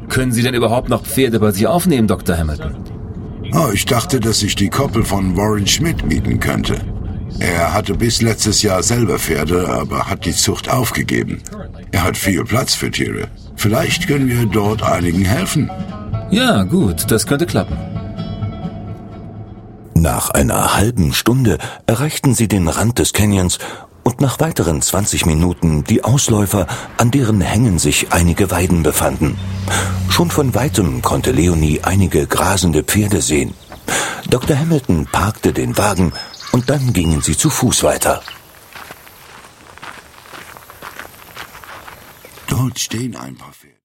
Können Sie denn überhaupt noch Pferde bei sich aufnehmen, Dr. Hamilton? Oh, ich dachte, dass ich die Koppel von Warren Schmidt mieten könnte. Er hatte bis letztes Jahr selber Pferde, aber hat die Zucht aufgegeben. Er hat viel Platz für Tiere. Vielleicht können wir dort einigen helfen. Ja, gut, das könnte klappen. Nach einer halben Stunde erreichten sie den Rand des Canyons und nach weiteren 20 Minuten die Ausläufer, an deren Hängen sich einige Weiden befanden. Schon von weitem konnte Leonie einige grasende Pferde sehen. Dr. Hamilton parkte den Wagen und dann gingen sie zu Fuß weiter. Dort stehen ein paar Pferde.